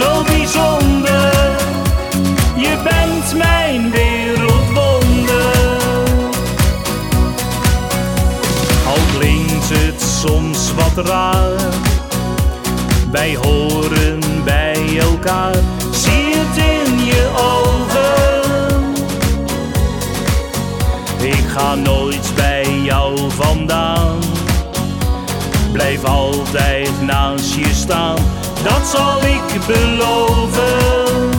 zo bijzonder. Je bent mijn wereldwonder. Al klinkt het soms wat raar, wij horen bij elkaar. Zie het in je ogen. Ik ga nooit bij jou vandaan, blijf altijd naast je staan, dat zal ik beloven.